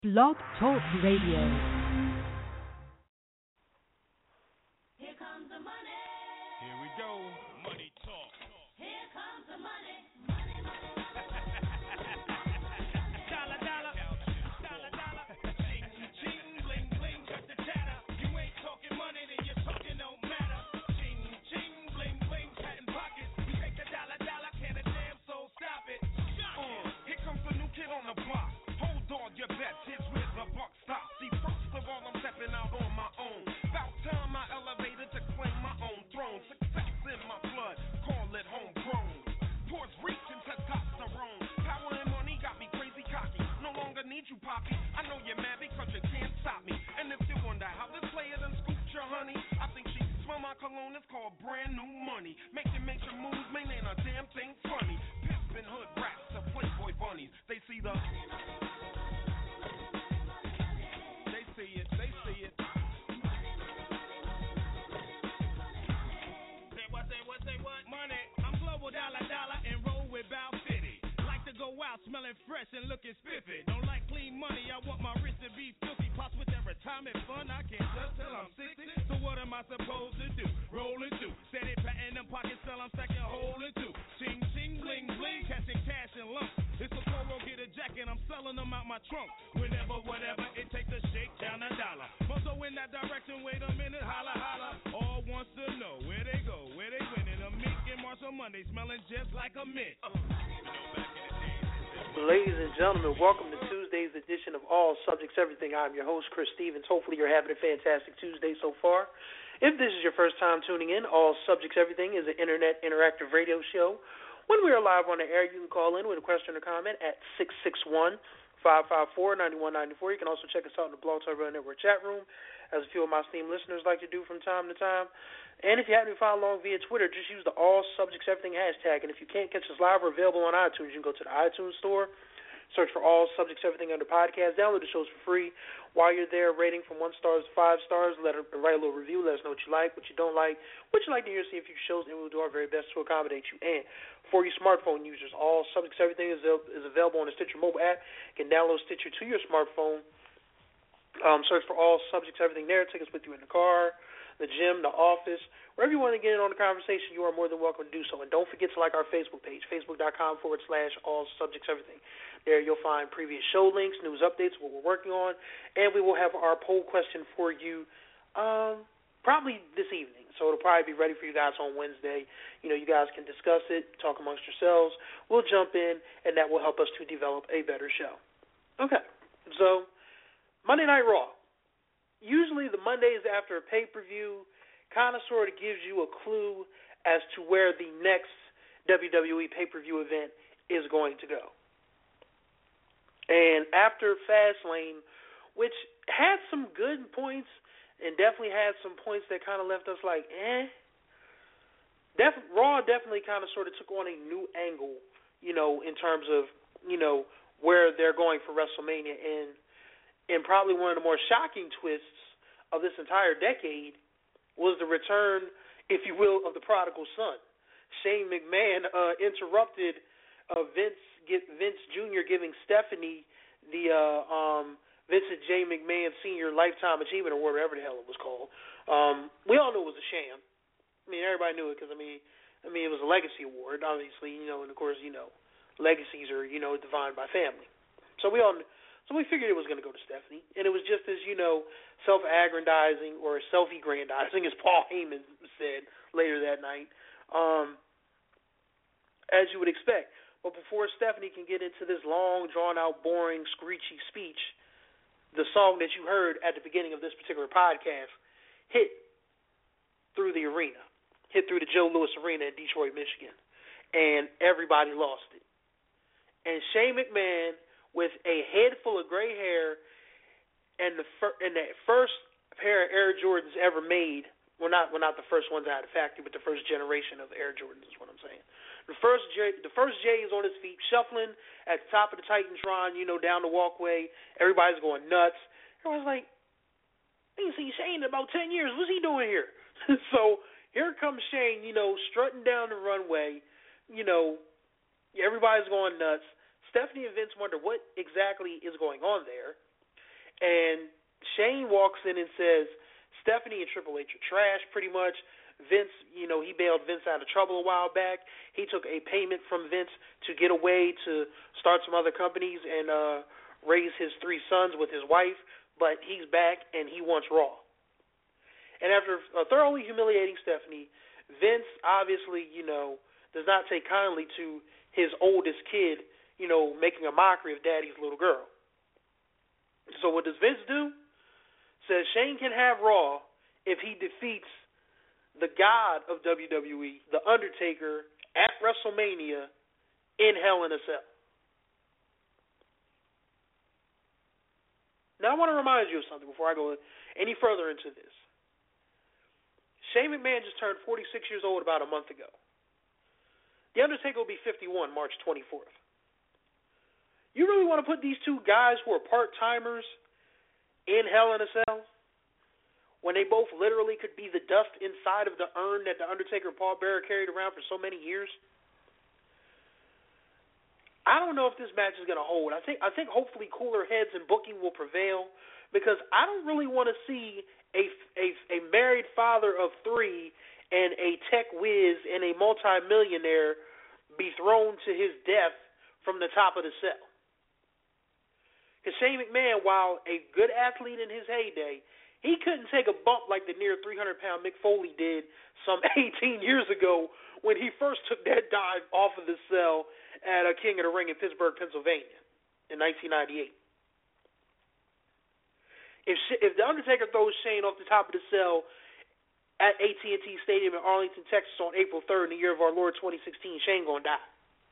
Blog Talk Radio. Here comes the money. Here we go. Money talk. Here comes the money. Money, money, money. Dollar, dollar. Dollar, dollar. Ching, ching, bling, bling. Cut the chatter. You ain't talking money, then your talking don't matter. Ching, ching, bling, bling. Patent pockets. You take the dollar, dollar. Can a damn soul stop it? Here comes the new kid on the block. Hold on, you bet. Here's where the buck stops. See, first of all, I'm stepping out on my own. About time I elevated to claim my own throne. Success in my blood, call it homegrown. Towards reaching testosterone. Power and money got me crazy cocky. No longer need you, Poppy. I know you're mad because you can't stop me. And if you wonder how this player done scooped your honey, I think she smell my cologne. It's called brand new money. Making major moves, man, ain't a damn thing funny. Pimpin' hood rats to Playboy bunnies. They see the... They see it. Say what? Money. I'm global dollar and roll with Bow City. Like to go out smelling fresh and looking spiffy. Don't like clean money, I want my wrist to be filthy. Pops with their retirement fund, I can't just till I'm 60. So what am I supposed to do? Roll it through. Steady patting them pockets till I'm second holding two. Ching, ching, bling, bling, catching cash in lumps. It's a Coro, get a jacket, I'm selling them out my trunk. Whenever, whatever, it takes a shake down $1. Must go in that direction, wait a minute, holla, holla. All wants to know where they go, where they winning. A mink and Marshall Monday smelling just like a mint. Ladies and gentlemen, welcome to Tuesday's edition of All Subjects Everything. I'm your host, Chris Stevens. Hopefully you're having a fantastic Tuesday so far. If this is your first time tuning in, All Subjects Everything is an internet interactive radio show. When we are live on the air, you can call in with a question or comment at 661-554-9194. You can also check us out in the Blog Talk Radio Network chat room, as a few of my esteemed listeners like to do from time to time. And if you happen to follow along via Twitter, just use the All Subjects Everything hashtag. And if you can't catch us live, we're available on iTunes. You can go to the iTunes store, search for All Subjects Everything under podcast, download the shows for free. While you're there, rating from 1 star to 5 stars, write a little review, let us know what you like, what you don't like, what you like to hear, see a few shows, and we'll do our very best to accommodate you. And for you smartphone users, All Subjects Everything is available on the Stitcher mobile app. You can download Stitcher to your smartphone. Search for All Subjects Everything there. Take us with you in the car, the gym, the office, wherever you want to get in on the conversation, you are more than welcome to do so. And don't forget to like our Facebook page, facebook.com/All Subjects Everything. There you'll find previous show links, news updates, what we're working on, and we will have our poll question for you probably this evening. So it'll probably be ready for you guys on Wednesday. You know, you guys can discuss it, talk amongst yourselves. We'll jump in, and that will help us to develop a better show. Okay, so Monday Night Raw. Usually the Mondays after a pay-per-view kind of sort of gives you a clue as to where the next WWE pay-per-view event is going to go. And after Fastlane, which had some good points and definitely had some points that kind of left us like, Raw definitely kind of sort of took on a new angle, in terms of, where they're going for WrestleMania. And probably one of the more shocking twists of this entire decade was the return, if you will, of the prodigal son. Shane McMahon interrupted Vince Jr. giving Stephanie the Vincent J. McMahon Sr. Lifetime Achievement Award, whatever the hell it was called. We all knew it was a sham. I mean, everybody knew it because, it was a legacy award, obviously, and of course, legacies are, defined by family. So we figured it was going to go to Stephanie, and it was just as, self-aggrandizing or self-aggrandizing, as Paul Heyman said later that night, as you would expect. But before Stephanie can get into this long, drawn-out, boring, screechy speech, the song that you heard at the beginning of this particular podcast hit through the arena, hit through the Joe Louis Arena in Detroit, Michigan, and everybody lost it. And Shane McMahon, with a head full of gray hair and the first pair of Air Jordans ever made, well, not the first ones out of the factory, but the first generation of Air Jordans is what I'm saying. The first J's on his feet, shuffling at the top of the Titantron, down the walkway. Everybody's going nuts. Everyone's like, I ain't seen Shane in about 10 years. What's he doing here? So here comes Shane, strutting down the runway. Everybody's going nuts. Stephanie and Vince wonder what exactly is going on there. Shane walks in and says, Stephanie and Triple H are trash, pretty much. Vince, he bailed Vince out of trouble a while back. He took a payment from Vince to get away to start some other companies and raise his 3 sons with his wife, but he's back and he wants Raw. And after thoroughly humiliating Stephanie, Vince obviously, does not take kindly to his oldest kid, making a mockery of Daddy's little girl. So what does Vince do? Says Shane can have Raw if he defeats the god of WWE, The Undertaker, at WrestleMania in Hell in a Cell. Now I want to remind you of something before I go any further into this. Shane McMahon just turned 46 years old about a month ago. The Undertaker will be 51 March 24th. You really want to put these two guys who are part-timers in Hell in a Cell when they both literally could be the dust inside of the urn that The Undertaker and Paul Bearer carried around for so many years? I don't know if this match is going to hold. I think hopefully cooler heads and booking will prevail, because I don't really want to see a married father of 3 and a tech whiz and a multi-millionaire be thrown to his death from the top of the cell. Because Shane McMahon, while a good athlete in his heyday, he couldn't take a bump like the near 300-pound Mick Foley did some 18 years ago when he first took that dive off of the cell at a King of the Ring in Pittsburgh, Pennsylvania in 1998. If The Undertaker throws Shane off the top of the cell at AT&T Stadium in Arlington, Texas on April 3rd in the year of our Lord 2016, Shane going to die.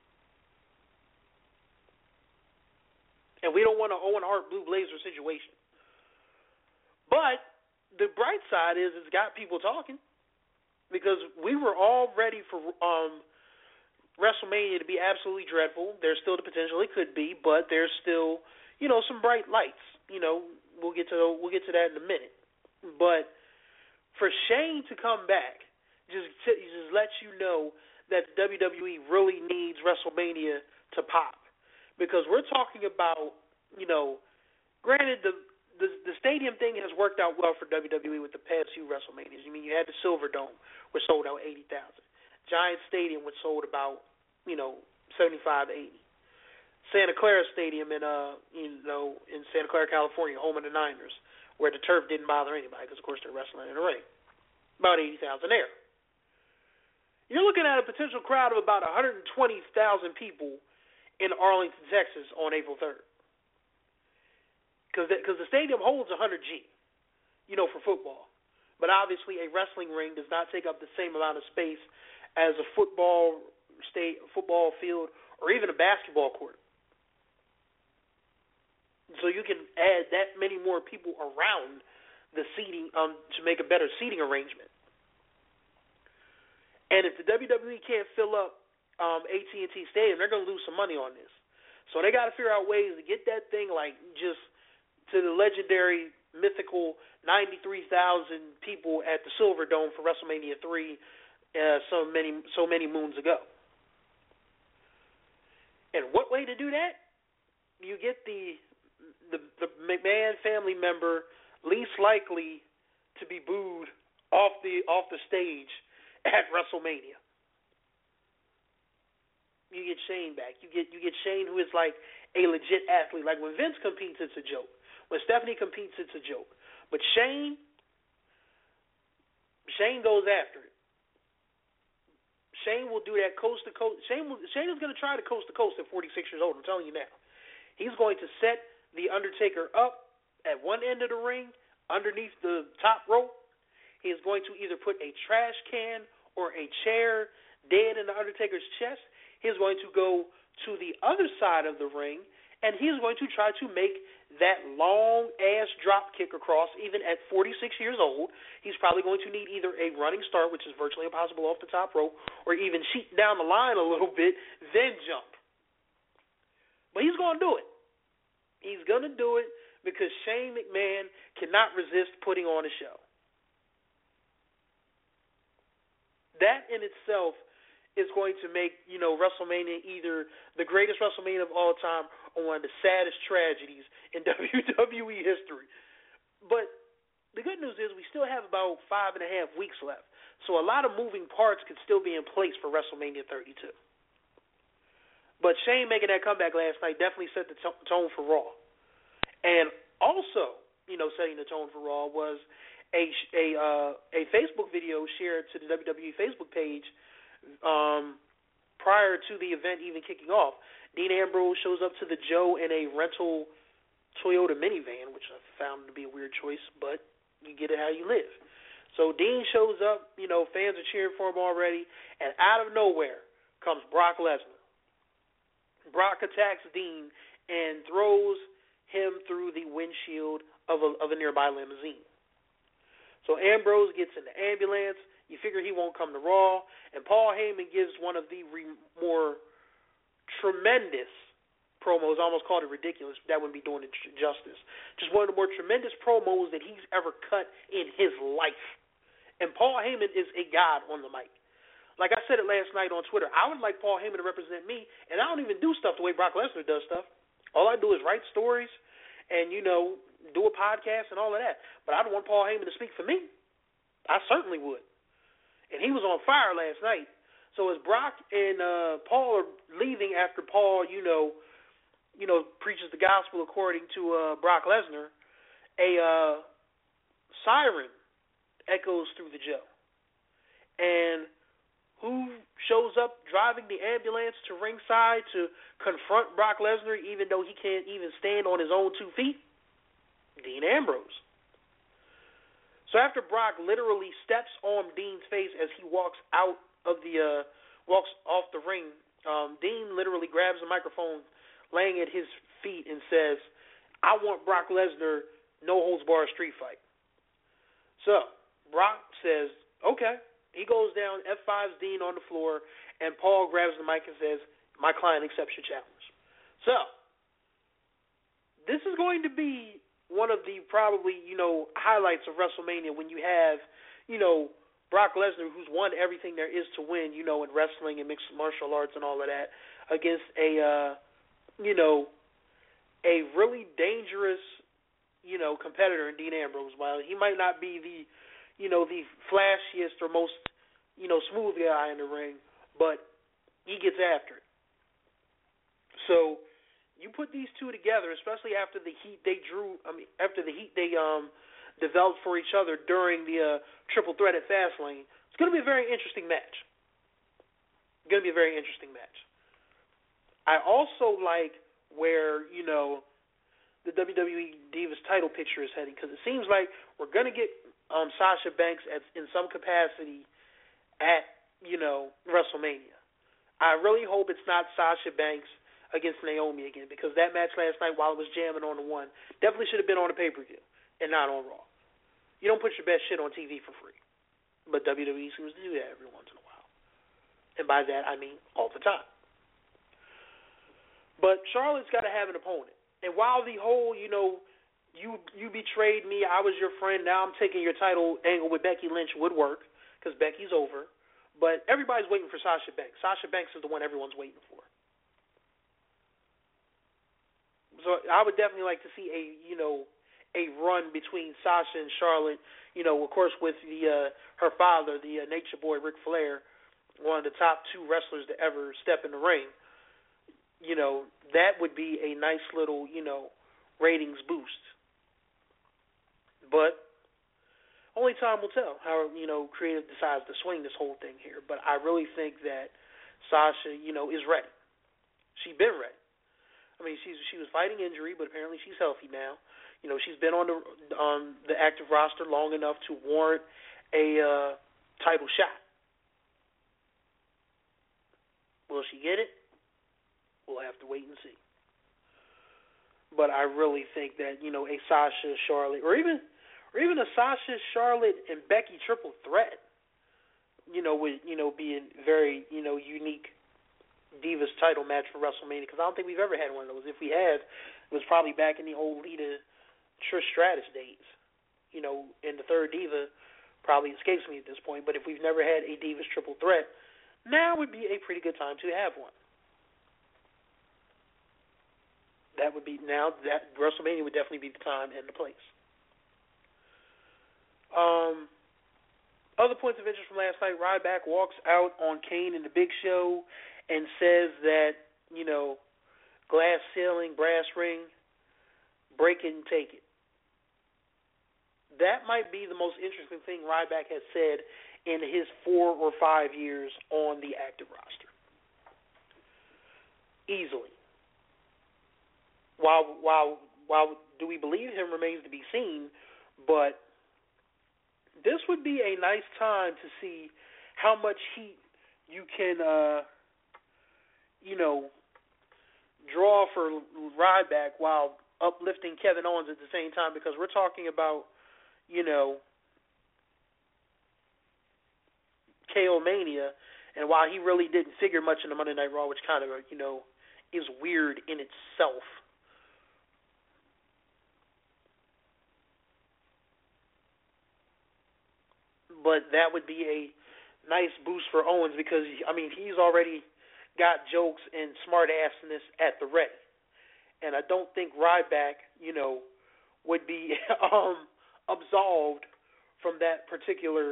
And we don't want an Owen Hart Blue Blazer situation. But the bright side is it's got people talking, because we were all ready for WrestleMania to be absolutely dreadful. There's still the potential it could be, but there's still, some bright lights. We'll get to that in a minute. But for Shane to come back just lets you know that WWE really needs WrestleMania to pop, because we're talking about, granted the stadium thing has worked out well for WWE with the past few WrestleManias. You had the Silverdome, which sold out 80,000. Giant Stadium, which sold about, 75 to 80. Santa Clara Stadium in Santa Clara, California, home of the Niners, where the turf didn't bother anybody because, of course, they're wrestling in the ring. About 80,000 there. You're looking at a potential crowd of about 120,000 people in Arlington, Texas on April 3rd. Because the stadium holds 100G, for football. But obviously a wrestling ring does not take up the same amount of space as a football field or even a basketball court. So you can add that many more people around the seating to make a better seating arrangement. And if the WWE can't fill up AT&T Stadium, they're going to lose some money on this. So they got to figure out ways to get that thing just to the legendary, mythical 93,000 people at the Silverdome for WrestleMania 3 so many moons ago. And what way to do that? You get the McMahon family member least likely to be booed off the stage at WrestleMania. You get Shane back. You get Shane, who is like a legit athlete. Like when Vince competes, it's a joke. When Stephanie competes, it's a joke. But Shane goes after it. Shane will do that coast to coast. Shane is going to try to coast at 46 years old. I'm telling you now. He's going to set the Undertaker up at one end of the ring, underneath the top rope. He is going to either put a trash can or a chair dead in the Undertaker's chest. He is going to go to the other side of the ring, and he is going to try to make that long-ass drop kick across, even at 46 years old. He's probably going to need either a running start, which is virtually impossible off the top rope, or even cheat down the line a little bit, then jump. But he's going to do it. He's going to do it because Shane McMahon cannot resist putting on a show. That in itself is going to make, WrestleMania either the greatest WrestleMania of all time or one of the saddest tragedies in WWE history. But the good news is we still have about 5.5 weeks left. So a lot of moving parts could still be in place for WrestleMania 32. But Shane making that comeback last night definitely set the tone for Raw. And also, setting the tone for Raw was a Facebook video shared to the WWE Facebook page prior to the event even kicking off. Dean Ambrose shows up to the Joe in a rental Toyota minivan, which I found to be a weird choice, but you get it how you live. So Dean shows up, fans are cheering for him already, and out of nowhere comes Brock Lesnar. Brock attacks Dean and throws him through the windshield of a nearby limousine. So Ambrose gets in the ambulance. You figure he won't come to Raw, and Paul Heyman gives one of the more tremendous promos. I almost called it ridiculous. That wouldn't be doing it justice. Just one of the more tremendous promos that he's ever cut in his life. And Paul Heyman is a god on the mic. Like I said it last night on Twitter, I would like Paul Heyman to represent me, and I don't even do stuff the way Brock Lesnar does stuff. All I do is write stories and, do a podcast and all of that. But I don't want Paul Heyman to speak for me. I certainly would. And he was on fire last night. So as Brock and Paul are leaving after Paul, preaches the gospel according to Brock Lesnar, a siren echoes through the Joe. And who shows up driving the ambulance to ringside to confront Brock Lesnar even though he can't even stand on his own 2 feet? Dean Ambrose. So after Brock literally steps on Dean's face as he walks out of walks off the ring, Dean literally grabs the microphone laying at his feet and says, "I want Brock Lesnar no-holds-barred street fight." So Brock says, okay. He goes down, F5's Dean on the floor, and Paul grabs the mic and says, "My client accepts your challenge." So this is going to be one of the probably, highlights of WrestleMania when you have, Brock Lesnar, who's won everything there is to win, in wrestling and mixed martial arts and all of that, against a really dangerous, competitor in Dean Ambrose. While he might not be the flashiest or most, smooth guy in the ring, but he gets after it. So you put these two together, especially after the heat they developed for each other during the triple threat at Fastlane. It's going to be a very interesting match. I also like where, the WWE Divas title picture is heading, because it seems like we're going to get Sasha Banks in some capacity at, WrestleMania. I really hope it's not Sasha Banks against Naomi again, because that match last night, while it was jamming on the one, definitely should have been on the pay-per-view and not on Raw. You don't put your best shit on TV for free. But WWE seems to do that every once in a while. And by that, I mean all the time. But Charlotte's got to have an opponent. And while the whole, you betrayed me, I was your friend, now I'm taking your title angle with Becky Lynch would work, because Becky's over. But everybody's waiting for Sasha Banks. Sasha Banks is the one everyone's waiting for. So I would definitely like to see a run between Sasha and Charlotte, of course with her father, the Nature Boy Ric Flair, one of the top 2 wrestlers to ever step in the ring. That would be a nice little, ratings boost. But only time will tell how, creative decides to swing this whole thing here. But I really think that Sasha, is ready. She's been ready. I mean, she was fighting injury, but apparently she's healthy now. She's been on the active roster long enough to warrant a title shot. Will she get it? We'll have to wait and see. But I really think that, a Sasha, Charlotte, or even a Sasha, Charlotte, and Becky triple threat, would, be a very, unique Divas title match for WrestleMania, because I don't think we've ever had one of those. If we have, it was probably back in the old Lita Trish Stratus days. And the third Diva probably escapes me at this point, but if we've never had a Divas triple threat, now would be a pretty good time to have one. That WrestleMania would definitely be the time and the place. Other points of interest from last night, Ryback walks out on Kane and the Big Show and says that, glass ceiling, brass ring, break it and take it. That might be the most interesting thing Ryback has said in his 4 or 5 years on the active roster. Easily. While do we believe him remains to be seen, but this would be a nice time to see how much heat you can, draw for Ryback while uplifting Kevin Owens at the same time, because we're talking about, KO Mania, and while he really didn't figure much in the Monday Night Raw, which kind of, is weird in itself. But that would be a nice boost for Owens because, he's already got jokes and smart-assness at the ready. And I don't think Ryback, would be absolved from that particular,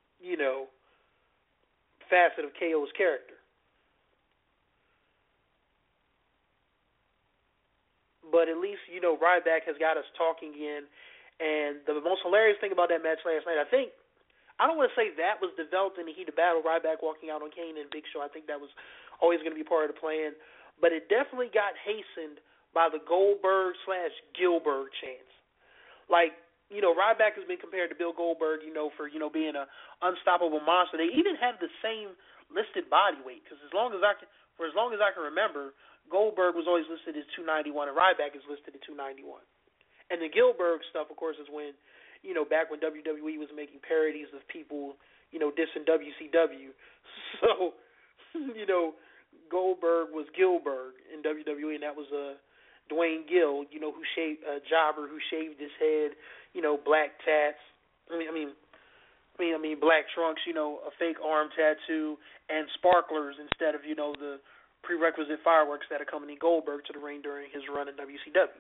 facet of KO's character. But at least, Ryback has got us talking again. And the most hilarious thing about that match last night, I don't want to say that was developed in the heat of battle, Ryback walking out on Kane and Big Show. I think that was always going to be part of the plan. But it definitely got hastened by the Goldberg/Gilbert chants. Like, Ryback has been compared to Bill Goldberg, for, being an unstoppable monster. They even have the same listed body weight, because as long as I can remember, Goldberg was always listed as 291 and Ryback is listed at 291. And the Gilbert stuff, of course, is when, back when WWE was making parodies of people, dissing WCW. So, Goldberg was Gilbert in WWE, and that was Dwayne Gill, who shaved a jobber who shaved his head, black tats. Black trunks, a fake arm tattoo, and sparklers instead of, the prerequisite fireworks that accompanied Goldberg to the ring during his run in WCW.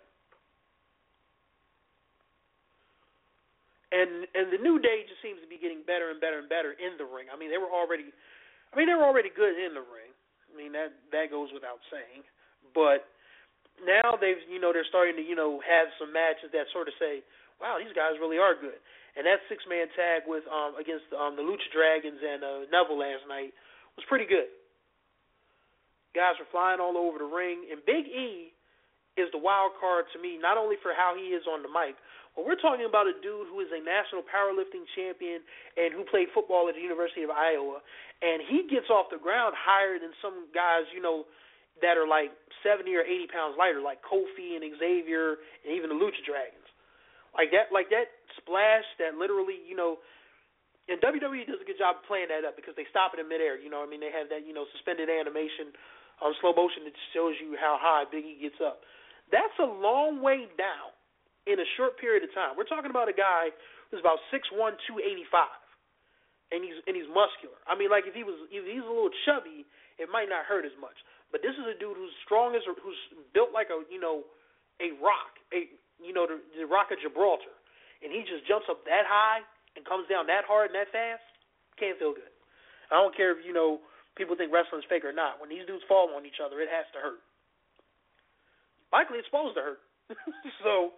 And the New Day just seems to be getting better and better and better in the ring. They were already good in the ring. That goes without saying. But now they're starting to, have some matches that sort of say, wow, these guys really are good. And that 6-man tag with against the Lucha Dragons and Neville last night was pretty good. Guys were flying all over the ring, and Big E is the wild card to me, not only for how he is on the mic, but we're talking about a dude who is a national powerlifting champion and who played football at the University of Iowa, and he gets off the ground higher than some guys, that are like 70 or 80 pounds lighter, like Kofi and Xavier and even the Lucha Dragons. Like that splash that literally, and WWE does a good job of playing that up because they stop it in midair. They have that, suspended animation on slow motion that shows you how high Big E gets up. That's a long way down in a short period of time. We're talking about a guy who's about 6'1", 285, and he's muscular. If he's a little chubby, it might not hurt as much. But this is a dude who's strong who's built like a rock, the Rock of Gibraltar, and he just jumps up that high and comes down that hard and that fast. Can't feel good. I don't care if people think wrestling's fake or not. When these dudes fall on each other, it has to hurt. Likely, it's supposed to hurt. So,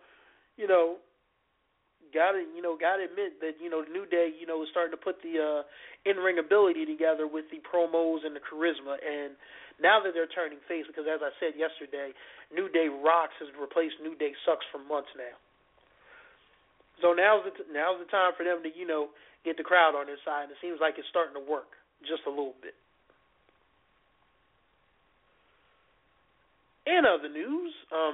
gotta admit that the New Day is starting to put the in-ring ability together with the promos and the charisma, and now that they're turning face, because as I said yesterday, New Day rocks has replaced New Day sucks for months now. So now's the time for them to get the crowd on their side, and it seems like it's starting to work just a little bit. In other news,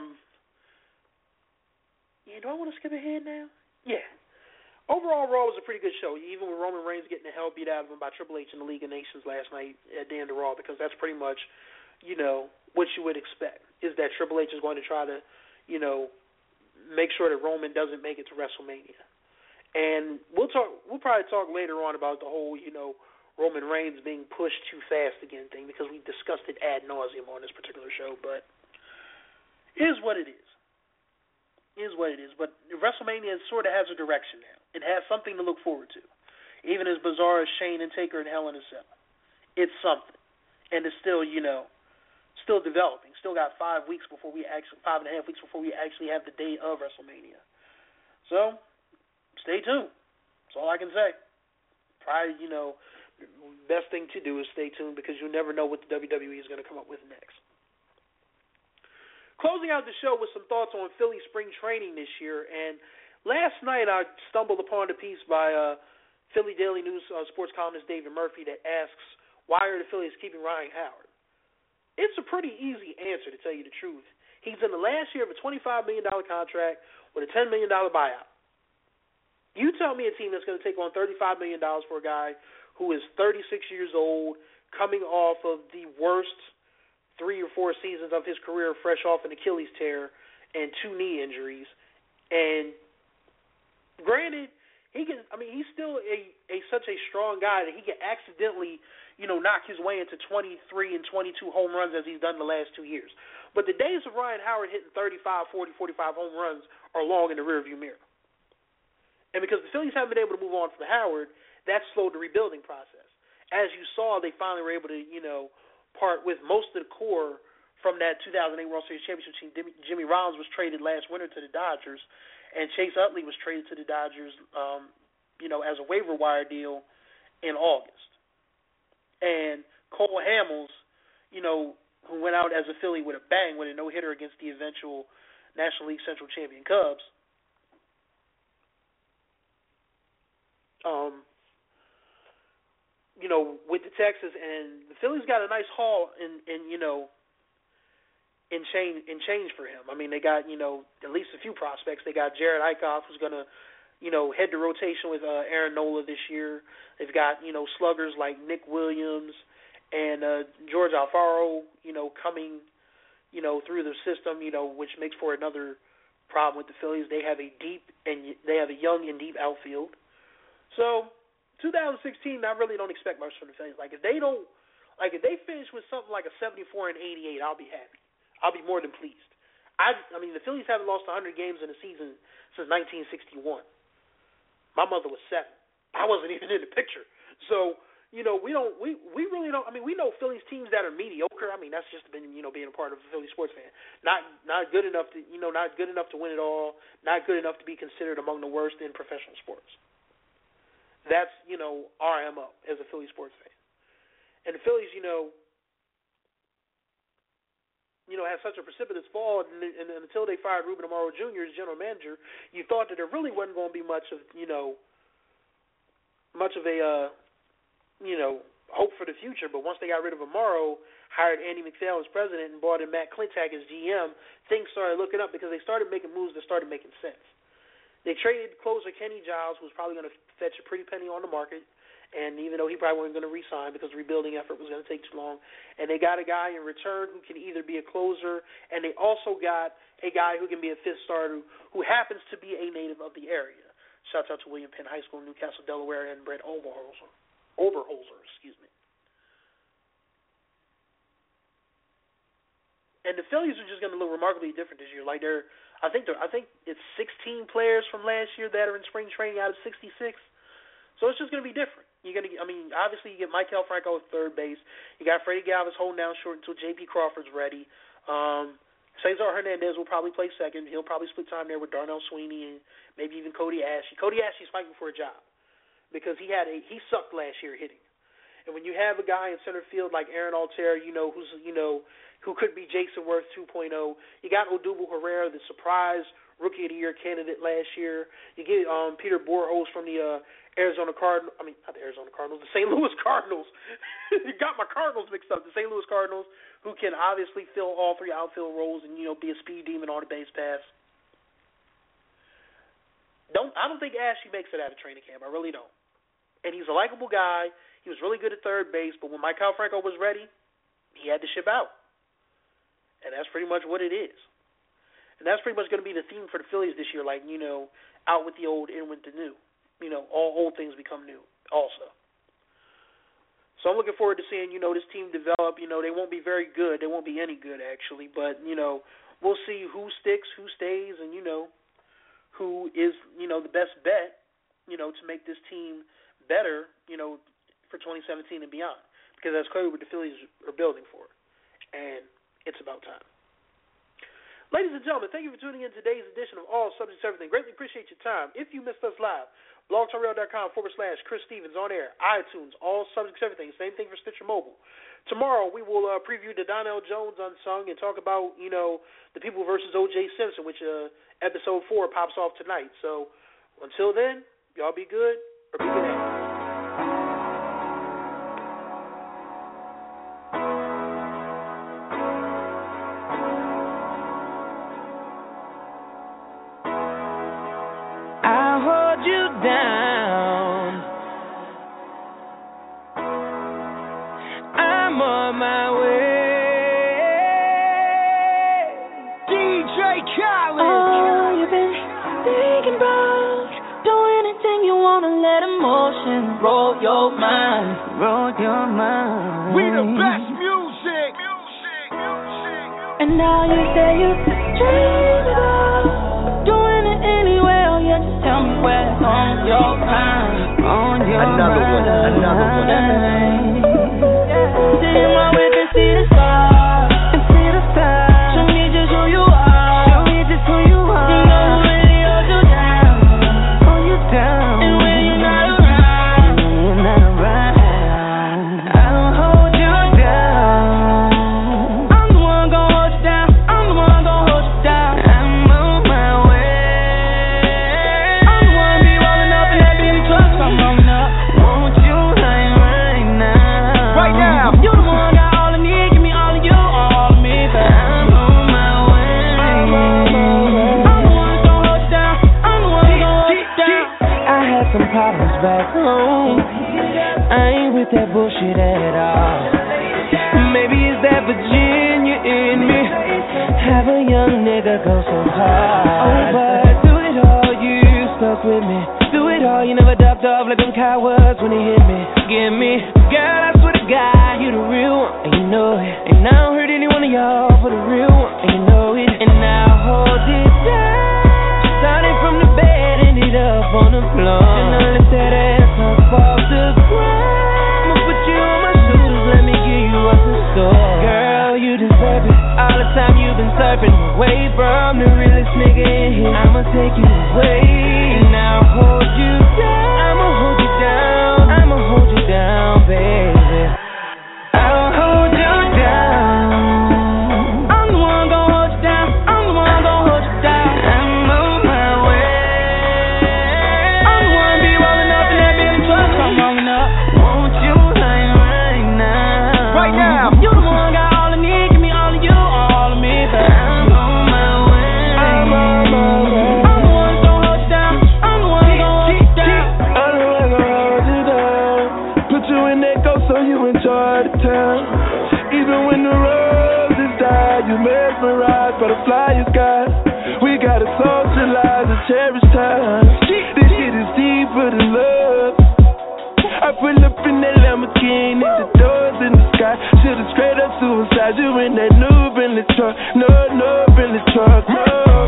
do I want to skip ahead now? Yeah. Overall, Raw was a pretty good show, even with Roman Reigns getting the hell beat out of him by Triple H in the League of Nations last night at the end of Raw, because that's pretty much, what you would expect, is that Triple H is going to try to, make sure that Roman doesn't make it to WrestleMania. And we'll probably talk later on about the whole, Roman Reigns being pushed too fast again thing, because we discussed it ad nauseum on this particular show, but it is what it is. is what it is. But WrestleMania sort of has a direction now. It has something to look forward to. Even as bizarre as Shane and Taker and Hell in a Cell. It's something. And it's still, still developing. Still got 5 weeks before 5.5 weeks before we actually have the day of WrestleMania. So, stay tuned. That's all I can say. Probably, best thing to do is stay tuned because you never know what the WWE is going to come up with next. Closing out the show with some thoughts on Philly spring training this year. And last night I stumbled upon a piece by Philly Daily News sports columnist David Murphy that asks, why are the Phillies keeping Ryan Howard? It's a pretty easy answer, to tell you the truth. He's in the last year of a $25 million contract with a $10 million buyout. You tell me a team that's going to take on $35 million for a guy who is 36 years old, coming off of the worst 3 or 4 seasons of his career, fresh off an Achilles tear and 2 knee injuries. And granted, he's still such a strong guy that he can accidentally, knock his way into 23 and 22 home runs as he's done the last 2 years. But the days of Ryan Howard hitting 35, 40, 45 home runs are long in the rearview mirror. And because the Phillies haven't been able to move on from Howard, that slowed the rebuilding process. As you saw, they finally were able to, part with most of the core from that 2008 World Series championship team. Jimmy Rollins was traded last winter to the Dodgers, and Chase Utley was traded to the Dodgers, as a waiver wire deal in August. And Cole Hamels, who went out as a Philly with a bang with a no-hitter against the eventual National League Central champion Cubs, with the Texas, and the Phillies got a nice haul in change for him. I mean, they got, at least a few prospects. They got Jared Eichhoff, who's going to, head the rotation with Aaron Nola this year. They've got, sluggers like Nick Williams and George Alfaro, coming, through the system, which makes for another problem with the Phillies. They have a young and deep outfield. So 2016, I really don't expect much from the Phillies. If they finish with something like a 74 and 88, I'll be happy. I'll be more than pleased. The Phillies haven't lost 100 games in a season since 1961. My mother was 7. I wasn't even in the picture. So, we really don't. We know Phillies teams that are mediocre. That's just been, being a part of a Philly sports fan. Not good enough to, not good enough to win it all. Not good enough to be considered among the worst in professional sports. That's, our MO as a Philly sports fan. And the Phillies, had such a precipitous fall, and until they fired Ruben Amaro Jr. as general manager, you thought that there really wasn't going to be much of a hope for the future. But once they got rid of Amaro, hired Andy McPhail as president, and brought in Matt Klentak as GM, things started looking up because they started making moves that started making sense. They traded closer Kenny Giles, who was probably going to fetch a pretty penny on the market, and even though he probably wasn't going to re-sign because the rebuilding effort was going to take too long. And they got a guy in return who can either be a closer, and they also got a guy who can be a fifth starter who happens to be a native of the area. Shouts out to William Penn High School in Newcastle, Delaware, and Brett Oberholzer. And the Phillies are just going to look remarkably different this year. I think it's 16 players from last year that are in spring training out of 66. So it's just going to be different. Obviously you get Maikel Franco at third base. You got Freddie Galvis holding down short until J.P. Crawford's ready. Cesar Hernandez will probably play second. He'll probably split time there with Darnell Sweeney and maybe even Cody Ashley. Cody Ashley's fighting for a job because he sucked last year hitting. And when you have a guy in center field like Aaron Altherr, who could be Jason Worth 2.0. You got Odubel Herrera, the surprise Rookie of the Year candidate last year. You get Peter Borjos from the Arizona Cardinals. Not the Arizona Cardinals, the St. Louis Cardinals. You got my Cardinals mixed up. The St. Louis Cardinals, who can obviously fill all 3 outfield roles and, be a speed demon on the base pass. I don't think Ashley makes it out of training camp. I really don't. And he's a likable guy. He was really good at third base, but when Maikel Franco was ready, he had to ship out. And that's pretty much what it is. And that's pretty much going to be the theme for the Phillies this year, out with the old, in with the new. All old things become new also. So I'm looking forward to seeing, this team develop. They won't be very good. They won't be any good, actually. But, we'll see who sticks, who stays, and, who is, the best bet, to make this team better, for 2017 and beyond. Because that's clearly what the Phillies are building for. And it's about time. Ladies and gentlemen, thank you for tuning in to today's edition of All Subjects Everything. Greatly appreciate your time. If you missed us live, blogtalkradio.com/Chris Stevens on air, iTunes, All Subjects Everything. Same thing for Stitcher Mobile. Tomorrow we will preview the Donnell Jones Unsung and talk about, the People versus O.J. Simpson, which episode 4 pops off tonight. So until then, y'all be good or be good at it. Down. I'm on my way. DJ Khaled. Oh, you've been thinking about do anything you wanna, let emotion roll your mind, roll your mind. We the best music. And now you say you dream about doing it anyway. Oh yeah, just tell me where on your mind, on your another mind. one. See my way and see the stars, and see the stars. Show me just who you are, show me just who you are. You know who really holds you down, hold you down. And when you're not around, I don't hold you down. I'm the one gon' hold you down, I'm the one gon' hold you down. I'm on my way. I'm the one be rolling up in that Bentley truck, I'm rolling up. Won't you hang right now? Right now. You the one got all I need, give me all of you, all of me, but I'm on my way. I'm the one gon' hold you down, I'm the one gon' hold you down. I had some problems back home. I ain't with that bullshit at all. Maybe it's that Virginia in me. Have a young nigga go so hard. Oh, but through it all, you stuck with me. Through it all, you never ducked off like them cowards when they hit me. Give me, girl, I swear to God, you the real one, and you know it. And I don't hurt any one of y'all for the real one, and you know it. And I'll hold it down. Starting from the bed, ended up on the floor. And I let that ass up off the ground. I'ma put you on my shoulders, let me give you what's in store. Girl, you deserve it. All the time you've been surfing away from the realest nigga in here. I'ma take you away, and I'll hold you down. I'ma hold you down, I'ma hold you down, baby. I'll hold you down. I'm the one gon' hold you down, I'm the one gon' hold you down. I'm on my way. I'm the one be rolling up in that Bentley truck, I'm rolling up. Won't you hang right now? Right now. You the one got all I need, give me all of you, all of me, but I'm on my way. I'm the one gon' hold you down, I'm the one gon' hold you down. I'm the one gon' hold you down. Put you in that ghost so you enjoy the town. Even when the roses die, you mesmerize by the flyer skies. We gotta socialize and cherish time. This shit is deeper than love. I pull up in that Lamborghini, the doors in the sky. Should've straight up suicide. You in that new Bentley truck, no Bentley truck, no.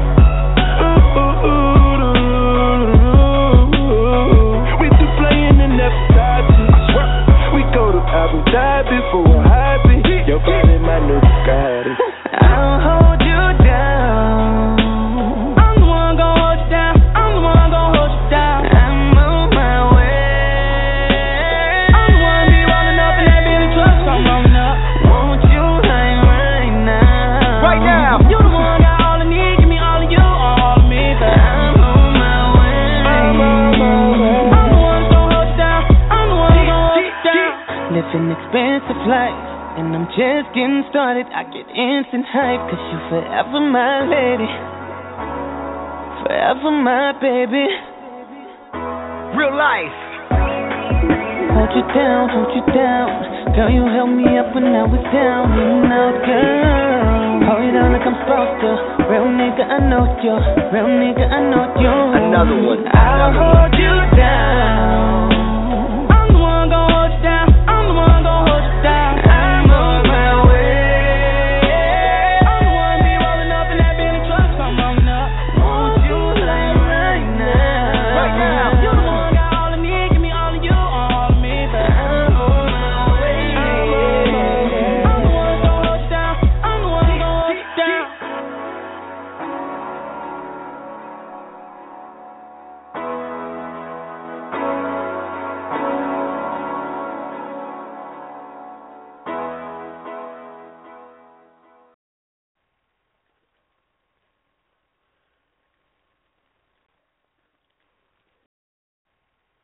We two playing and never touching. We go to Abu Dhabi for a hobby. Your body, my new Bugatti. I'll hold you down. I'm the one gon' hold you down, I'm the one gon' hold you down. I'm on my way. I'm the one be rolling up in that Bentley truck, I'm rolling up. Won't you hang right now? Right now. You the one got all I need, give me all of you, all of me, but I'm on my way. I'm the one gon' hold you down, I'm the one gon' hold you down. Living expensive life, and I'm just getting started. I get instant hype, cause you forever my lady, forever my baby. Real life. Hold you down, girl, you held me up when I was down and out, girl. Hold you down like I'm supposed to. Real nigga, I know you. Real nigga, I know you. Another one. I'll hold you down.